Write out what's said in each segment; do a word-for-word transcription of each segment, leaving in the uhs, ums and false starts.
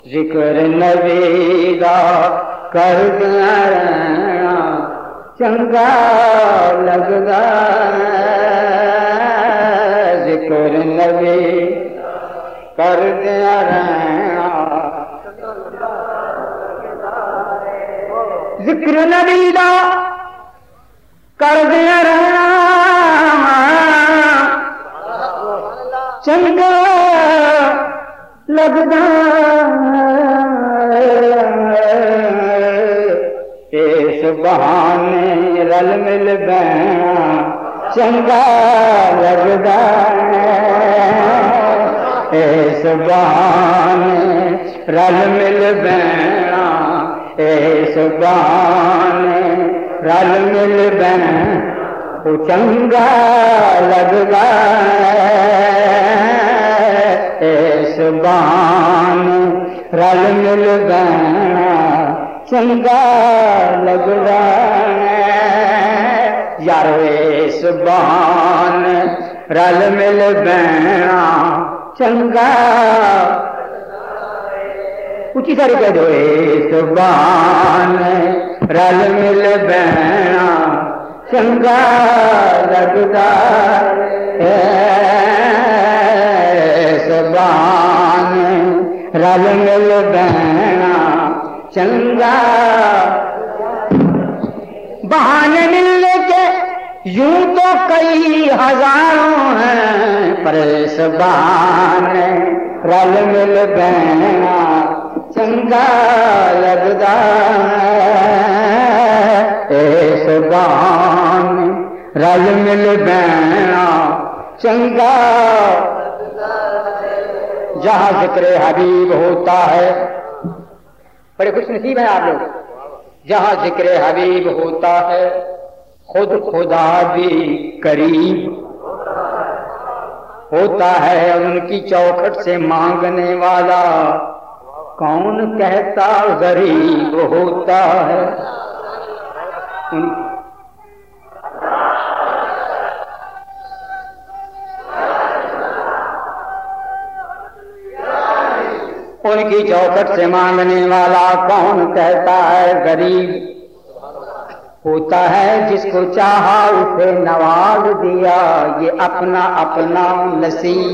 ذکر نبی دا کردیا رہنا چنگا لگدا ذکر نبی کردیا رہنا ذکر نبی دا کردیا رہنا چنگا لگدا اس بہانے رل مل بینا چنگا لگدا اس بہانے رل مل بینا اس بہانے رل مل بینا وہ چنگا لگدا اس بہانے رل مل بینا چنگا لگدا یارو اس بہانے رل مل بینا چنگا اچھی ساری کہہ دو اس بہانے رل مل بینا چنگا لگدا اس بہانے رل مل بینا چنگا بہانے ملنے کے یوں تو کئی ہزاروں ہیں پر اس بہانے رل مل بینا چنگا لگدا اس بہانے رل مل بینا چنگا جہاں ذکر حبیب ہوتا ہے بڑے خوش نصیب ہیں آپ لوگ جہاں ذکر حبیب ہوتا ہے خود خدا بھی قریب ہوتا ہے ان کی چوکھٹ سے مانگنے والا کون کہتا غریب ہوتا ہے ان ان کی چوکھٹ سے مانگنے والا کون کہتا ہے غریب ہوتا ہے جس کو چاہا اسے نواز دیا یہ اپنا اپنا نصیب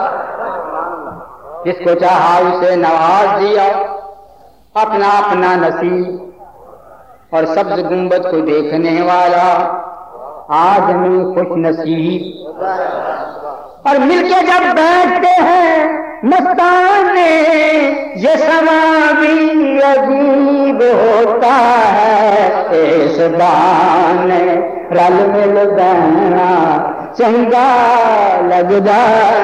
جس کو چاہا اسے نواز دیا اپنا اپنا نصیب اور سبز گنبد کو دیکھنے والا آدمی خوش نصیب اور مل کے جب بیٹھتے ہیں مستانے یہ سما بھی عجیب ہوتا ہے اس بہانے رل مل بینا چنگا لگدا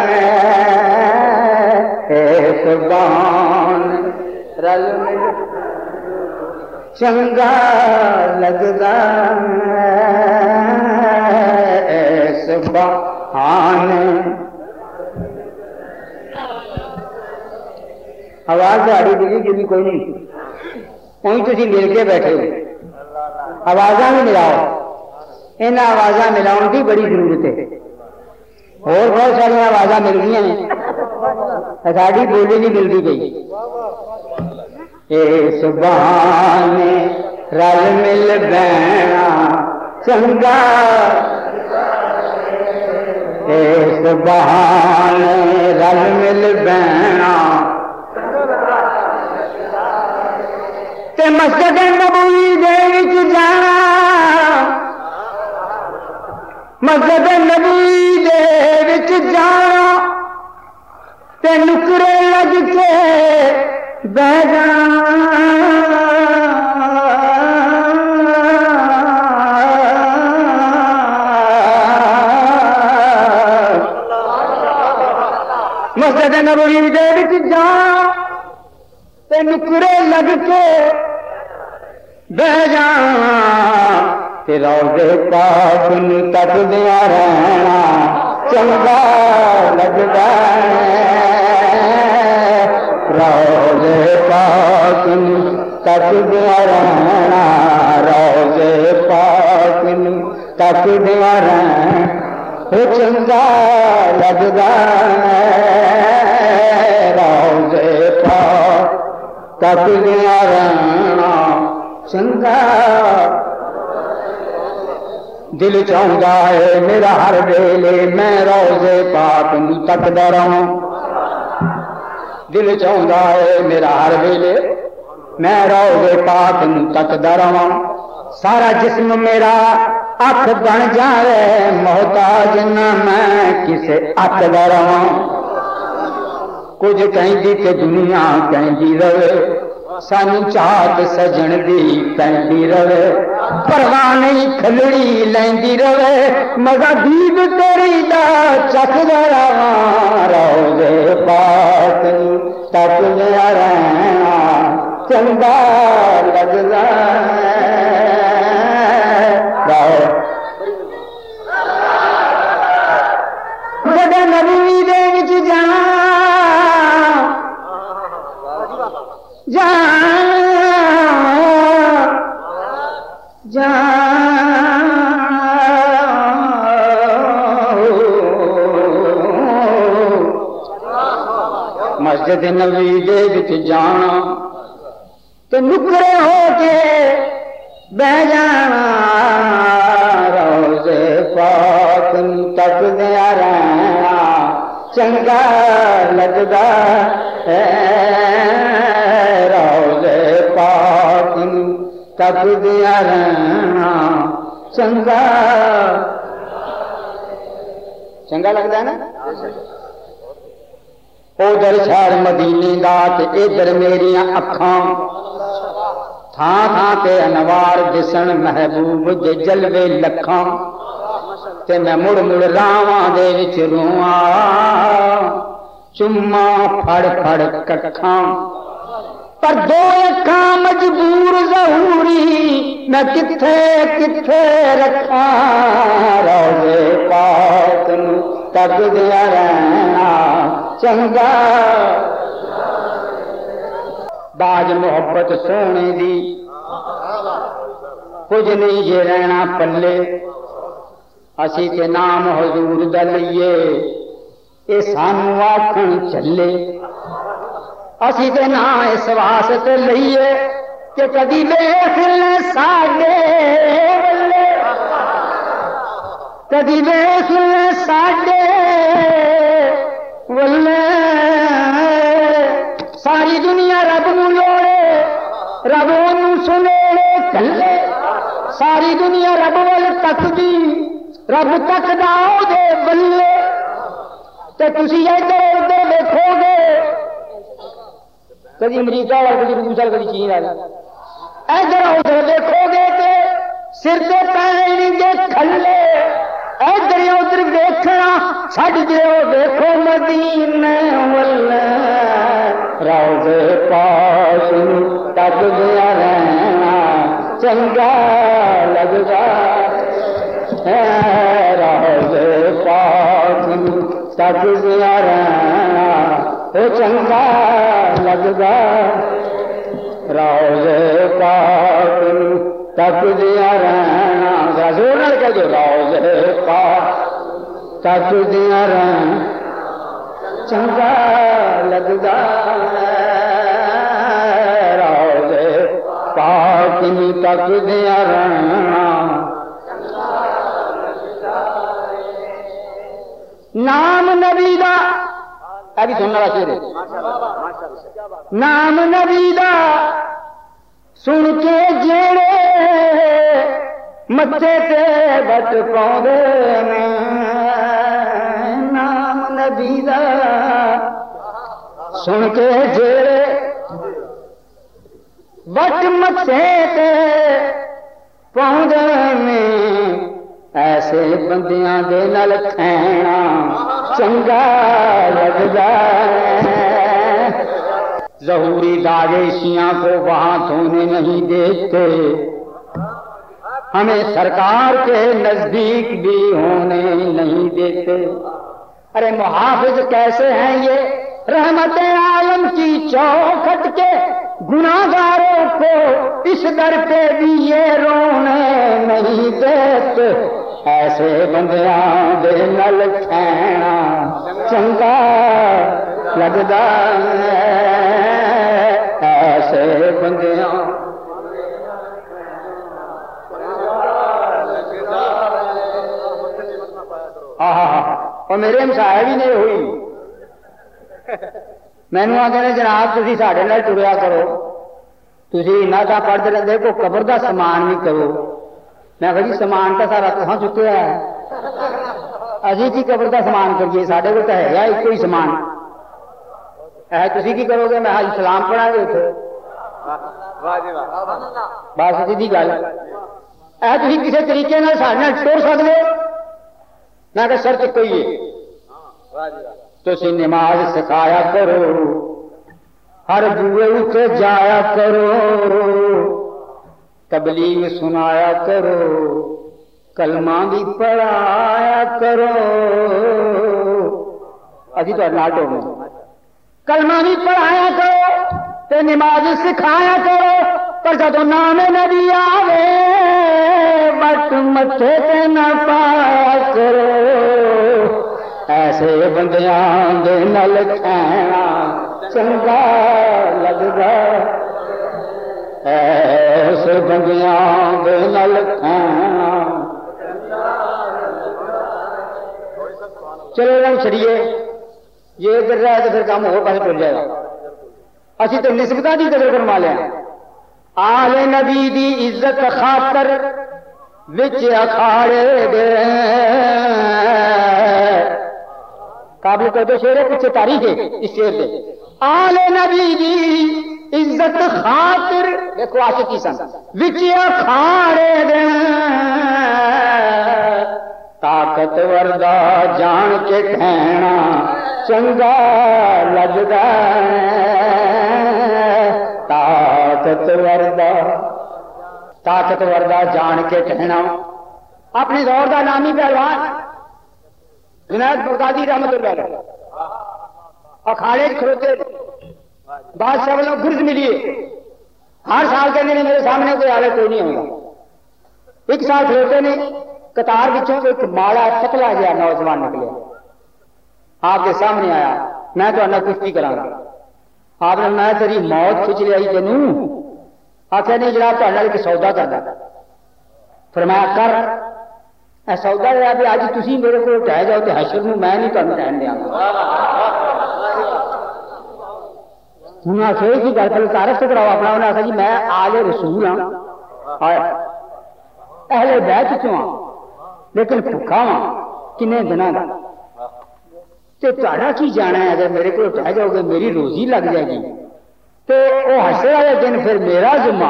اس بہانے رل مل چنگا لگدا اس بہانے آواز آڑی دلی جو بھی کوئی نہیں وہیں تھی مل کے بیٹھے ہو آوازاں بھی ملاؤ ان آوازاں ملاؤ کی بڑی ضرورت ہے اور بہت ساری آوازاں مل گئی ہیں ساڑی بولی نہیں ملتی گئی اس بہانے رل مل بینا چنگا اس بہانے رل مل بینا تے مسجد نبوی دے وچ جانا مسجد نبوی دے وچ جانا تے نکرے لگ کے بیٹھ جانا مسجد نبوی دے وچ جانا تے نکرے لگ کے بہ جانا تے روضے پاک نوں تکدیاں رہنا چنگا لگدا روضے پاک نوں تکدیاں رہنا روضے پاک نوں تکدیاں رہنا چنگا لگدا روضے پاک ਤੱਕਦਿਆਂ ਰਹਿਣਾ ਚੰਗਾ। ਦਿਲ ਚਾਹੁੰਦਾ ਹੈ ਮੇਰਾ ਹਰ ਵੇਲੇ ਮੈਂ ਰੌਜ਼ੇ ਪਾਕ ਨੂੰ ਤੱਕਦਾ ਰਹਾਂ। ਦਿਲ ਚਾਹੁੰਦਾ ਹੈ ਮੇਰਾ ਹਰ ਵੇਲੇ ਮੈਂ ਰੌਜ਼ੇ ਪਾਕ ਨੂੰ ਤੱਕਦਾ ਰਹਾਂ। ਸਾਰਾ ਜਿਸਮ ਮੇਰਾ ਅੱਖ ਬਣ ਜਾਵੇ ਮੁਹਤਾਜ ਨਾ ਮੈਂ ਕਿਸੇ ਅੱਖ ਦਾ ਰਹਾਂ। ਕੁਝ ਕਹਿੰਦੀ ਤੇ ਦੁਨੀਆ ਕਹਿੰਦੀ ਰਵੇ ਸਾਨੂੰ ਚਾਹਤ ਸਜਣ ਦੀ ਪੈਂਦੀ ਰਵੇ। ਪਰਵਾਹ ਨਹੀਂ ਖਲੜੀ ਲੈਂਦੀ ਰਵੇ ਮਜ਼ਾ ਦੀਦ ਤੇਰੀ ਦਾ ਚੱਕਦਾ ਰਵਾਂ। ਰੌਜ਼ੇ ਪਾਕ ਨੂੰ ਤੱਕਦਾ ਰਹਿਣਾ ਚੰਗਾ ਲੱਗਦਾ ਜਦ ਨਬੀ ਦੇ ਵਿੱਚ ਜਾਣਾ ਜਾ ਜਾ ਮਸਜਿਦ ਨਬੀ ਦੇ ਵਿੱਚ ਜਾਣਾ ਤੇ ਨੁਕਰੇ ਹੋ ਕੇ ਬਹਿ ਜਾਣਾ। ਰੌਜ਼ੇ ਪਾਕ ਨੂੰ ਤੱਕਦਿਆਂ ਰਹਿਣਾ ਚੰਗਾ ਲੱਗਦਾ ਹੈ। ਰੌਜ਼ੇ ਪਾਕ ਨੂੰ ਤੱਕਦਿਆਂ ਰਹਿਣਾ ਚੰਗਾ ਚੰਗਾ ਲੱਗਦਾ ਨਾ। ਉਧਰ ਸ਼ਹਿਰ ਮਦੀਨੇ ਦਾ ਤੇ ਇਧਰ ਮੇਰੀਆਂ ਅੱਖਾਂ ਥਾਂ ਥਾਂ ਤੇ ਅਨਵਾਰ ਦਿਸਣ ਮਹਿਬੂਬ ਦੇ ਜਲਵੇ ਲੱਖਾਂ ਤੇ ਮੈਂ ਮੁੜ ਮੁੜ ਰਾਵਾਂ ਦੇ ਵਿੱਚ ਰੋਵਾਂ ਚੁੰਮਾ ਫੜ ਫੜ ਕੱਖਾਂ। ਪਰ ਦੋ ਅੱਖਾਂ ਮਜਬੂਰ ਜ਼ਹੂਰੀ ਮੈਂ ਕਿੱਥੇ ਕਿੱਥੇ ਰੱਖਾਂ। ਰੌਜ਼ੇ ਪਾਕ ਨੂੰ ਤੱਕਦਿਆਂ ਰਹਿਣਾ ਚੰਗਾ। ਬਾਜ ਮੁਹੱਬਤ ਸੋਹਣੇ ਦੀ ਕੁਝ ਨਹੀਂ ਜੇ ਰਹਿਣਾ ਪੱਲੇ। ਅਸੀਂ ਤੇ ਨਾਮ ਹਜ਼ੂਰ ਦਾ ਲਈਏ ਇਹ ਸਾਨੂੰ ਆਖਣ ਚੱਲੇ। ਅਸੀਂ ਤੇ ਨਾ ਇਸ ਵਾਸਤੇ ਲਈਏ کہ کدی دیکھ لے ساڈے ولے کدی دیکھ لے ساڈے ولے ساری دنیا رب نو لوڑے رب اونوں سنے کلے ساری دنیا رب ول تکدی رب تکدا او دے بلے تے تسی ادھر ادھر دیکھو گے کدی امریکہ وال کدی روس وال کدی چین وال ادھر ادھر دیکھو گے تے سر تے پے دے کھلے ادھر ادھر دیکھنا چھڈ دیو دیکھو مدینے ول روضے پاک تکدیا رہنا چنگا لگدا ہے روضے پاک تکدیا رہنا او چنگا لگدا روضے پاک تکدیا رہنا زور نال کہہ دو روضے پاک تکدیا رہنا چنگا لگدا روضے پاک تکدیا رہنا نام نبی دا ابھی سننا شعر ہے نام نبی دا سن کے جیڑے متے تے بٹ پاؤندے نے نام نبی دا سن کے جیڑے بٹ متے تے پاؤندے نے ایسے بندیاں دے نال کھینا چنگا لگدا ہے ظہوری داغیشیاں کو وہاں دھونے نہیں دیتے ہمیں سرکار کے نزدیک بھی ہونے نہیں دیتے ارے محافظ کیسے ہیں یہ رحمت عالم کی چوکھٹ کے گناہگاروں کو اس در پہ بھی یہ رونے نہیں دیتے ایسے بندیاں دے نال کھینا چنگا لگدا ہے ایسے بندیاں اور میرے ہمسائے بھی نہیں ہوئی مینو آتے جناب تھی ساڈے نال ٹریا کرو تھی نہ تو پڑھتے رہتے کو قبر کا سامان بھی کرو میں کہ جی سامان تو سارا کہاں چکیا ہے ابھی کی قبر کا سامان کریے سارے کو تو ہے ایک ہی سامان ہے تھی کی کرو گے میں حج سلام پڑھا گے اتنے بس سیدھی گل ہے تھی کسی طریقے سارے ٹر سکتے میں کہ شرط کوئی ہے تسی نماز سکھایا کرو ہر بوئے اتنے جایا کرو تبلیغ سنایا کرو کلمہ بھی پڑھایا کرو ابھی تو ناٹو میں کلمہ بھی پڑھایا کرو تے نماز سکھایا کرو پر جدو نام نبی آوے بٹ متے تے نہ پایا کرو ایسے بندیاں دے نال کھینا چنگا لگدا ایسے بندیاں دے نال کھینا چلو رنگ چڑیے یہ ادھر رہے تو پھر کام اور پاس ٹر جائے گا اسی تو نسبتاں دی قدر کروا لیا آل نبی دی عزت خاطر وچ اکھاڑے دے قابل کر دو شعر پیچھے تاریخ ہے اس شعر دے آل نبی دی عزت خاطر دیکھو عاشقی سن وچ اکھاڑے دے طاقتور دا جان کے کہنا چنگا لگدا طاقتور دا طاقتور دا جان کے کہنا اپنے دور دا نامی پہلوان جنید بغدادی رحمت اللہ علیہ اکھاڑے کھڑوتے بادشاہ والوں گرز ملی ہر سال کہنے نے میرے سامنے کوئی آلے کوئی نہیں ہوگا ایک سال کھڑوتے نے قطار بچوں ایک ماڑا پتلا گیا نوجوان نکلے آپ کے سامنے آیا میں تو انہیں کشتی کرا آپ نے میں تیری موت کھچ لیا تینوں آخر نہیں جناب تو ایک سودا کرنا فرمایا کر اے سودا ہے بھی اج تسی میرے کو ٹہ جاؤ تو حشر میں میں نہیں تمہیں ٹہن دیا ہوں آخر کی گل پہلے تعارف سے کراؤ اپنا انہیں آخر جی میں آل رسول ہاں اہل بیت چوں ہاں لیکن بھوکا ہاں کنے دنوں کا تو تہاڈا کی جانا ہے اگر میرے کو ٹہ جاؤ گے میری روزی لگ جائے گی تو وہ حشر والے دن پھر میرا ذمہ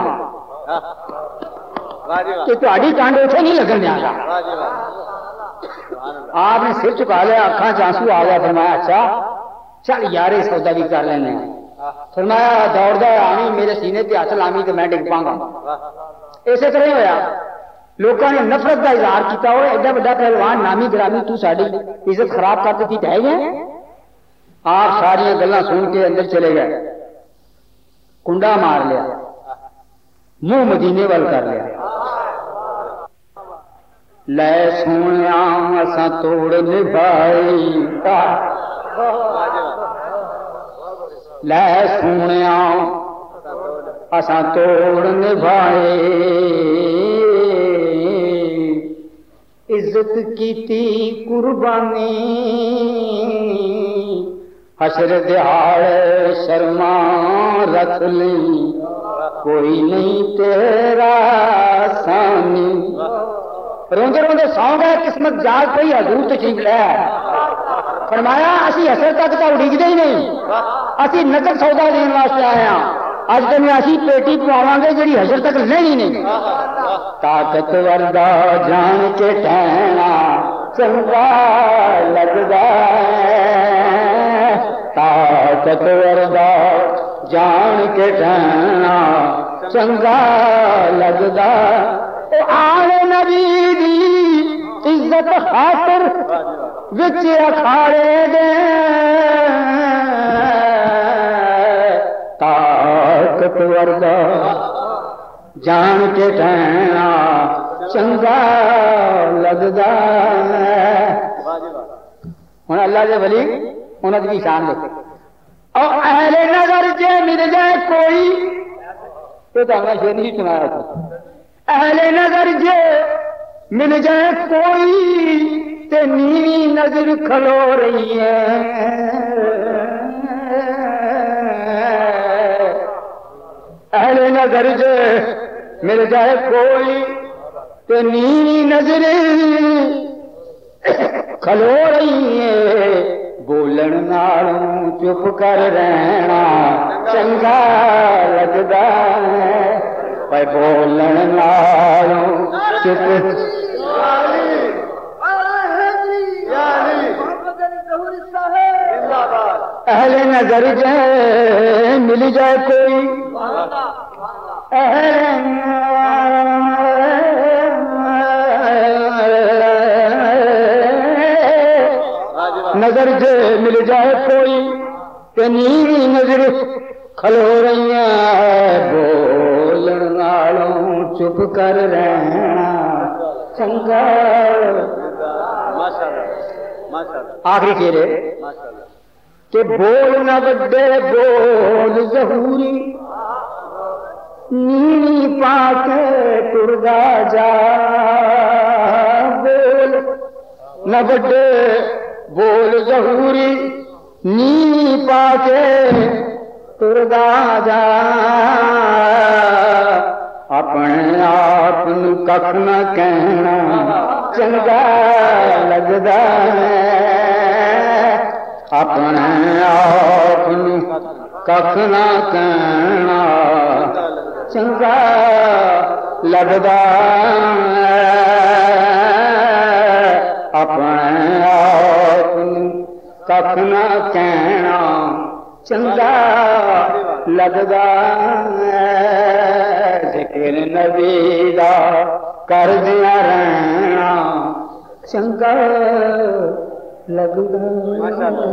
کہ تہاڈی ٹانڈ اتنے نہیں لگن دیا گا آپ نے سر چکا لیا اکھاں چانسو آ گیا فرمایا اچھا چل یار سودا بھی کر لینے فرمایا دوڑدا آنی میرے سینے تے ہاتھ لامی تو میں ڈگ پاں گا اسی طرح ہوا لوگوں نے نفرت کا اظہار کیا وہ ایڈا بڑا پہلوان نامی گرامی تو ساری عزت خراب کر دیتی ٹہ گئے آپ ساری گلاں سن کے اندر چلے گئے کنڈا مار لیا منہ مدینے وال کر لیا لے سونے اساں توڑ نبھائی لے سونے اساں توڑ نبھائے عزت کیتی قربانی حشر دہاڑ شرما رکھ لی کوئی نہیں تیرا سانی روندے روندے سو گئے قسمت جاگ پئی حضور تشریف لے فرمایا اسی حشر تک تو اڈگدے ہی نہیں اسی نقد سودا دین واسطے آئے ہاں اج تمہیں اسی پیٹی پواواں گے جڑی حشر تک لینی نہیں طاقتور دا جان کے ٹہنا چنگا لگدا طاقتور دا جان کے ٹہنا چنگا لگدا او آل نبی دی عزت خاطر وچ اکھاڑے دے طاقتور دا جان کے ٹہنا چنگا لگدا ہن اللہ دے ولی انہاں دی شان دیکھو اور اہل نظر جے مل جائے کوئی تو میں شیر نہیں سنایا تھا اہل نظر جے مل جائے کوئی تے نیوی نظر کھلو رہی ہے اہل نظر جے مل جائے کوئی تے نیوی نظر کھلو رہی ہے بولن نالوں چپ کر رہنا چنگا لگدا ہے پے بولن نالوں چپ اہل نظر جائے مل جائے کوئی اہل نظر جے مل جائے کوئی تے نیوی نظر کھلو رہی ہے بولن نالوں چپ کر رہنا چنگا آخری چہرے کہ بول نہ بڑے بول ظہوری نیوی پا کے ٹردا جا بول نہ بڑے بول ظہوری نیوی پا کے ٹردا جا اپنے آپ کھ نہ کہنا چنگا لگدا ہے اپنے آپ کھ نہ کہنا چنگا لگدا ہے اپنے آپ کھ نہ کہنا چنگا لگدا ہے ذکر نبی دا کردیاں رہنا چنگا لگدا